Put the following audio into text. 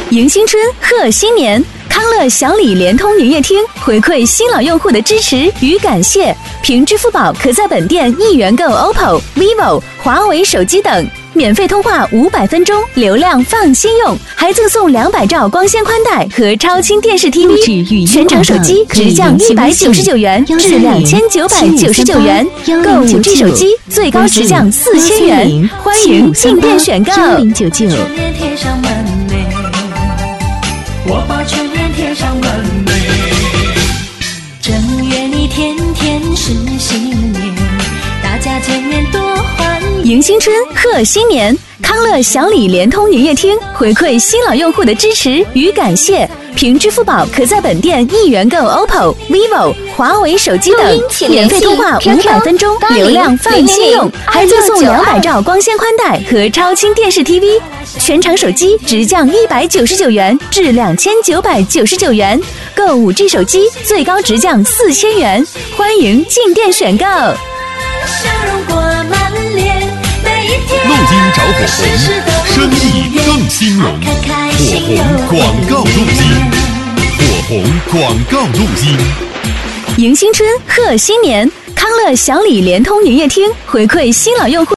迎新春，贺新年！康乐小李联通营业厅回馈新老用户的支持与感谢，凭支付宝可在本店1元购 OPPO、vivo、华为手机等，免费通话500分钟，流量放心用，还赠送200兆光纤宽带和超清电视 TV， 全场手机直降199元至2999元，购5G 手机最高直降4000元，欢迎进店选购。 我把春联贴上门楣，正月里天天是新年，大家见面多欢迎。 迎新春，贺新年！康乐小李联通营业厅回馈新老用户的支持与感谢，凭支付宝可在本店1元购 OPPO、vivo、华为手机等，免费通话500分钟，流量放心用，还赠送200兆光纤宽带和超清电视 TV， 全场手机直降199元至2999元，购5G 手机最高直降4000元，欢迎进店选购。 笑容挂满脸，每一天路金找火红，生意更兴隆。火红广告路金，火红广告路金。 迎新春，贺新年！康乐小李联通营业厅回馈新老用户。